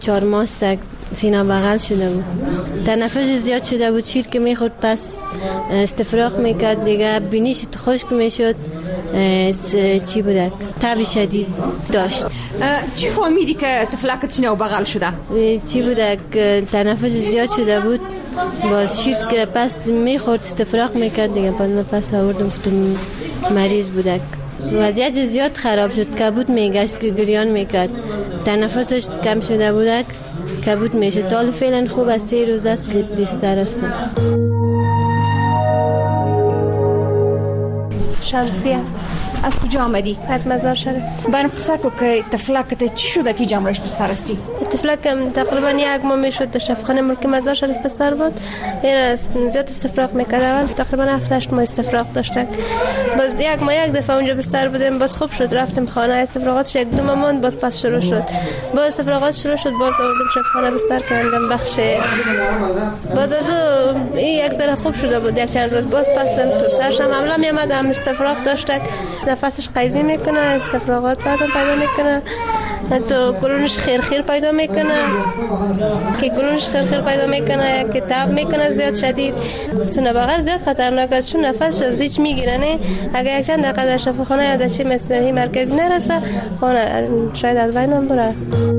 4 ماه سینه بغل شده بود، تنفسش زیاد شده بود، شیر که میخورد پس استفراغ میکرد دیگه، بینیش خشک میشد، چی بودک تب شدید داشت. چی فهمیدی که طفلک سینه بغل شده؟ چی بودک تنفسش زیاد شده بود، باز شیر که پس میخورد استفراغ میکرد دیگه، پس آوردم گفتم مریض بودک. وضعیت زیاد خراب شد، کبود میگشت که گریان میکرد، تنفسش کم شده بودک، کبود میشه. تا فعلا خوب است، 3 روز است که بیستر هستم. شمسیه. از کجا آمدی؟ از مزار شریف. برام قصه کو که طفلکت چی شده که جامرش بستر استی؟ طفلکم تقریبا 1 ماه میشد، در شفاخانه ملک مزار شریف بستر بود. زیاد استفراغ میکرد، اول تقریبا 7-8 ماه استفراغ داشتن. باز 1 ماه 1 دفعه اونجا بستر بودیم، باز خوب شد، رفتیم خانه، استفراغاتش 1-2 ماه ماند، باز پس شروع شد، باز استفراغات شروع شد، باز آوردیم شفاخانه بستر کردم بخش. باز از این 1 ذره خوب شده بود، 1 چند روز، باز پس تو سرش هم عملا میامد، استفراغ داشت، نفسش قیدی میکنه، استفراغات بعدم پیدا میکنه، تو گلونش خیرخیر پیدا میکنه، که گلونش خیرخیر پیدا میکنه، که تب میکنه زیاد شدید. سینه بغل زیاد خطرناک است، چون نفسش از هیچ میگیره، نه اگر یک چند دقیقه در شفاخانه یا در چی مثل این مرکزی نرسه، خانه شاید از بین هم بره.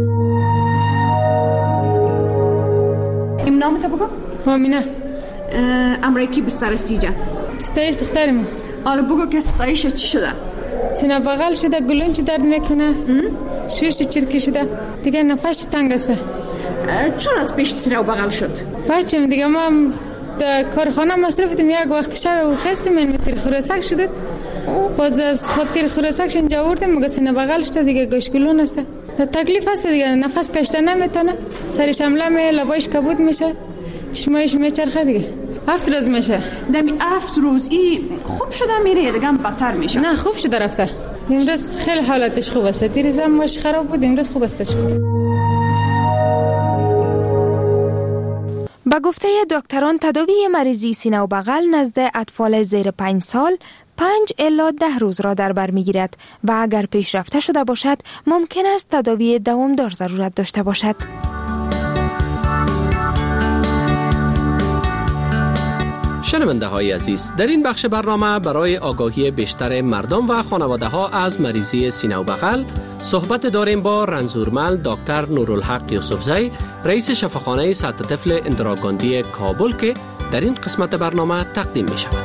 این نام تو بگو؟ مامینه. امریکی بستر استی جا؟ ستایش دخترمه. آره بگو که ستایش چی شده؟ سینه بغل شده، گلون چی درد میکنه، شوش چرکی شده، دیگه نفسش تنگ است. چون از پیش سینه بغل شد؟ بچم دیگه ما در کارخانه مصرف بودیم، یک وقت شب و خستیم این تیر خورسک شدید، باز از خاطر خورسکش اینجا آوردیم، مگه سینه بغل شده دیگه، گوش گلون است، تکلیف است دیگه، نفس کشیدن نمیتونه، سرش حمله می، لبایش کبود میشه، چشمایش میچرخه دیگه. 7 روز میشه. دمی 7 روز این خوب شده میره یا دیگه هم بدتر میشه؟ نه خوب شده رفته. امروز خیلی حالتش خوب است. دیروز هم ماش خراب بود، امروز خوب استش. با گفته دکتران تداوی مریضی سینه و بغل نزد اطفال زیر 5 سال 5 الی 10 روز را در بر میگیرد و اگر پیشرفته شده باشد ممکن است تداوی دوامدار ضرورت داشته باشد. شنونده های عزیز، در این بخش برنامه برای آگاهی بیشتر مردم و خانواده ها از مریضی سینه و بغل صحبت داریم با رنځورمل دکتر نورالحق یوسفزی، رئیس شفاخانه سطح طفل اندراگاندی کابل که در این قسمت برنامه تقدیم می شود.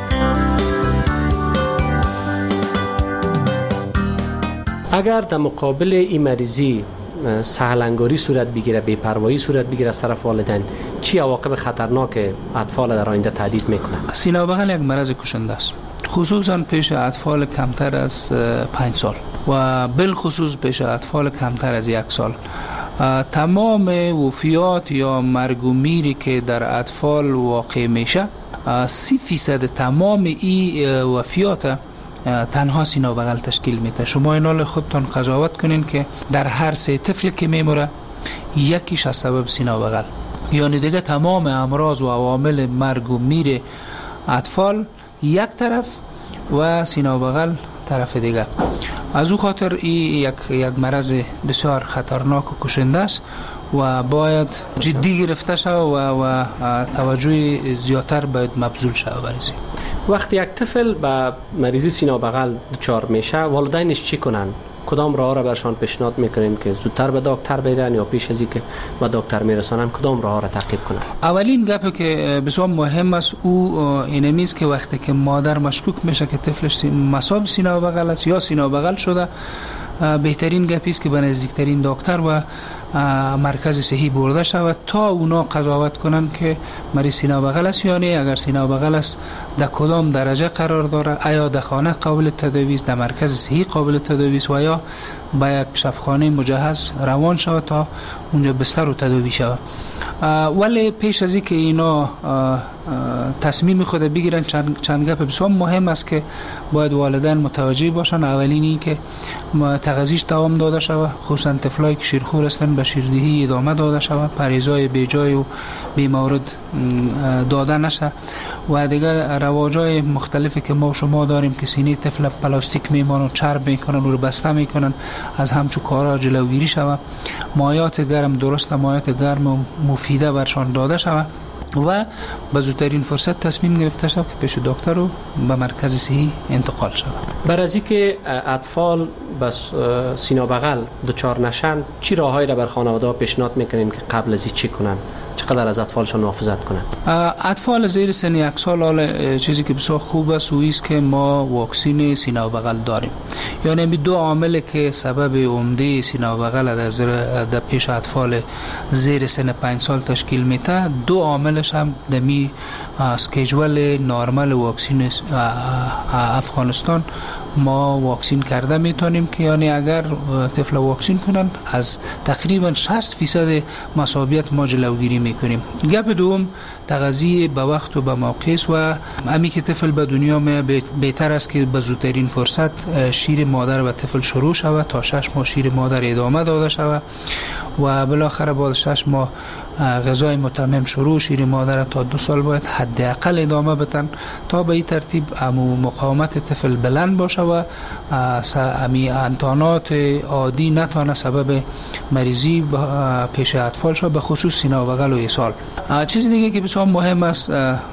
اگر در مقابل این مریضی سهلنگاری صورت بگیره، بی‌پروایی صورت بگیره از طرف والدین، چی عواقب خطرناک اطفال در آینده تهدید میکنه؟ سینه و بغل یک مرض کشنده است، خصوصا پیش اطفال کمتر از 5 سال و بالخصوص پیش اطفال کمتر از 1 سال. تمام وفیات یا مرگ و میری که در اطفال واقع میشه 30% تمام این وفیات تنها سینه و بغل تشکیل میده. شما اینال خودتان قضاوت کنین که در هر 3 طفل که میموره یکیش از سبب سینه و بغل، یعنی دیگه تمام امراض و عوامل مرگ و میر اطفال یک طرف و سینه و بغل طرف دیگه. از او خاطر این یک مرض بسیار خطرناک و کشنده است و باید جدی گرفته شود و توجه زیادتر باید مبذول شود برای. وقتی یک طفل با مریضی سینه و بغل دچار میشه، والدینش چی کنن؟ کدام راه را برشان پیشنهاد میکنین که زودتر به دکتر برن یا پیش از اینکه به دکتر میرسانن کدام راه را تعقیب کنن؟ اولین گپی که بسیار مهم است او اینمی است که وقتی که مادر مشکوک میشه که طفلش مصاب سینه و بغل است یا سینه و بغل شده، بهترین گپی است که به نزدیکترین دکتر و مرکز صحی برده شود تا اونا قضاوت کنن که مریض سینه و بغل است یا نه. اگر سینه و بغل است در کدام درجه قرار داره، آیا در خانه قابل تداوی است، در مرکز صحی قابل تداوی است و یا با یک شفاخانه مجهز روان شود تا اونجا بستر و تداوی شود. ولی پیش از اینکه اینا تصمیم خود بگیرن چند گپ بسیار مهم است که باید والدین متوجه باشن. اولین این که تغذیش دوام داده شود، خصوصا طفلایی که شیرخوار هستند به شیردهی ادامه داده شود، پریزای بیجای و بیمورد داده نشه و دیگر رواجای مختلفی که ما شما داریم که سینه طفل پلاستیک میمانن، چرب میکنن و بسته میکنن، از همچون کارا جلوگیری شود. مایات گرم درست، مایات گرم و مفیده برشان داده شود و به زودترین فرصت تصمیم گرفته شد که پیش دکتر رو به مرکز صحی انتقال شود. بر از اینکه اطفال بس سینه بغل دچار نشن، چی راههایی را بر خانواده ها پیشنهاد میکنیم که قبل از این چی کنن؟ چقدر از اطفالشان محافظت کنن؟ اطفال زیر سن 1 سال حال چیزی که بسیار خوب است و است که ما واکسین سینه و بغل داریم. یعنی این دو عامل که سبب عمده سینه و بغل در پیش اطفال زیر سن 5 سال تشکیل میده، دو عاملش هم دمی اسکیجول نرمال واکسین افغانستان ما واکسین کرده میتونیم که یعنی اگر طفل واکسین کنن از تقریبا 60% مصابیت ما جلوگیری میکنیم. گپ دوم تغذیه به وقت و به موقع است و امی که طفل به دنیا می بهتر است که به زودترین فرصت شیر مادر و طفل شروع شود تا 6 ماه شیر مادر ادامه داده شود و بالاخره بعد 6 ماه غذای متمم شروع شیر مادر تا 2 سال باید حداقل ادامه بدن تا به این ترتیب مقاومت طفل بلند باشه و امی انتانات عادی نتانه سبب مریضی پیش اطفال شد، به خصوص سینه و بغل و ایسال. چیز دیگه که بسیار مهم است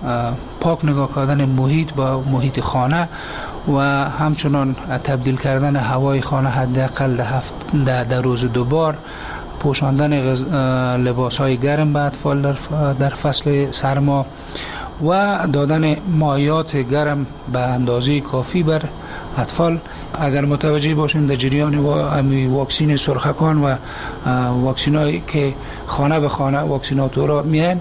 پاک نگاه کردن محیط با محیط خانه و همچنان تبدیل کردن هوای خانه حداقل در روز 2 بار، پوشاندن لباس های گرم به اطفال در فصل سرما و دادن مایات گرم به اندازه کافی بر اطفال. اگر متوجه باشین در جریان واکسین سرخکان و واکسین هایی که خانه به خانه واکسیناتورها میان،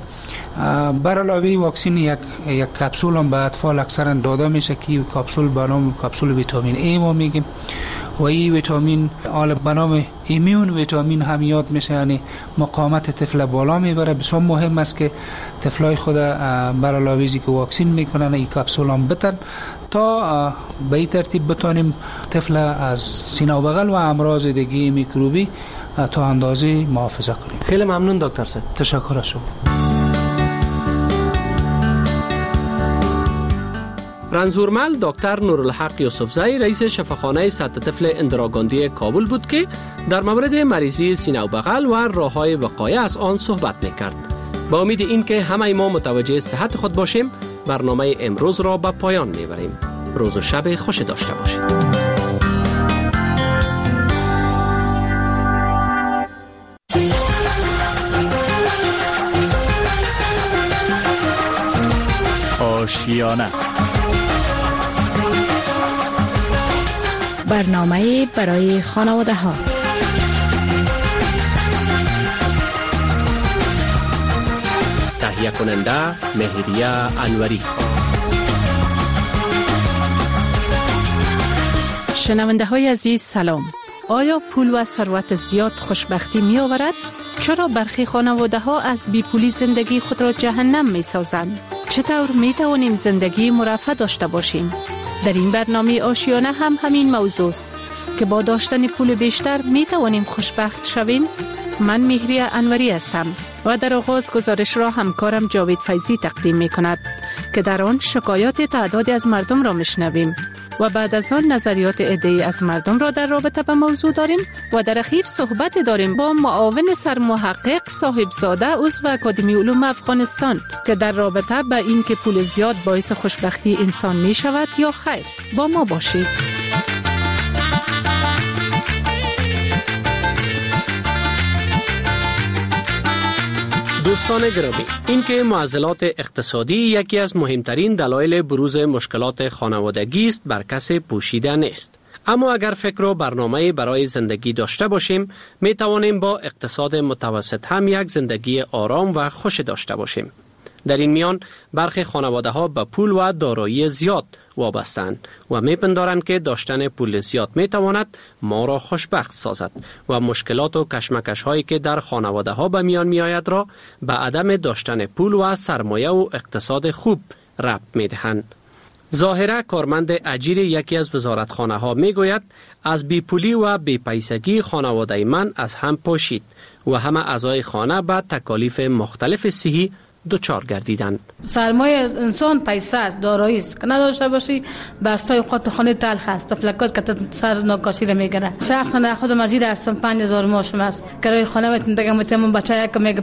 بر علاوه واکسین یک کپسول هم به اطفال اکثرا داده میشه که کپسول به نام کپسول ویتامین ای ما میگیم و این ویتامین به نام ایمیون ویتامین هم یاد میشه، یعنی مقاومت طفل بالا میبره. بسیار مهم است که طفلای خود بر علاوه که واکسین میکنن این کپسول هم بتن تا به این ترتیب بتونیم طفل از سینه و بغل و امراض دیگه میکروبی تا اندازه محافظت کنیم. خیلی ممنون دکتر صاحب. تشکر از شما. رنزورمل دکتر نورالحق یوسفزئی رئیس شفاخانه سطح طفل اندراگاندی کابل بود که در مورد مریضی سینه و بغل و راه‌های وقایع از آن صحبت می‌کرد. با امید اینکه همه ما متوجه صحت خود باشیم، برنامه امروز را به پایان می‌بریم. روز و شب خوش داشته باشید. آشیانه، برنامه برای خانواده ها. تهیه کننده مهریه انوری. شنونده های عزیز سلام. آیا پول و ثروت زیاد خوشبختی می آورد؟ چرا برخی خانواده ها از بیپولی زندگی خود را جهنم می سازند؟ چطور می توانیم زندگی مرفه داشته باشیم؟ در این برنامه آشیانه هم همین موضوع است که با داشتن پول بیشتر می توانیم خوشبخت شویم. من مهریه انوری هستم و در آغاز گزارش را همکارم جاوید فیضی تقدیم می کند که در آن شکایات تعدادی از مردم را میشنویم و بعد از آن نظریات عده‌ای از مردم را در رابطه به موضوع داریم و در اخیر صحبت داریم با معاون سرمحقق صاحبزاده عضو اکادمی علوم افغانستان که در رابطه به این که پول زیاد باعث خوشبختی انسان می شود یا خیر. با ما باشید. دوستان گرامی، اینکه معضلات اقتصادی یکی از مهمترین دلایل بروز مشکلات خانوادگی است بر کسی پوشیده نیست. اما اگر فکر و برنامه برای زندگی داشته باشیم، می توانیم با اقتصاد متوسط هم یک زندگی آرام و خوش داشته باشیم. در این میان برخی خانواده ها به پول و دارایی زیاد وابستند و میپندارند که داشتن پول زیاد میتواند ما را خوشبخت سازد و مشکلات و کشمکش هایی که در خانواده ها به میان میآید را به عدم داشتن پول و سرمایه و اقتصاد خوب ربط میدهند. ظاهرا کارمند اجیر یکی از وزارتخانه ها میگوید از بیپولی و بیپیسگی خانواده من از هم پاشید و همه اعضای خانه به تکالیف مختلف صحی دچار گردیدند. سرمایه انسان پیسه است، دارایی است که نداشته باشی بسته اوقات خانه تلخ است، تفلکات که سر ناکاسی را میگیره. شخصا خود مجید هستم 5000 ماشم است کرای خانه میتونم بچه یک میگه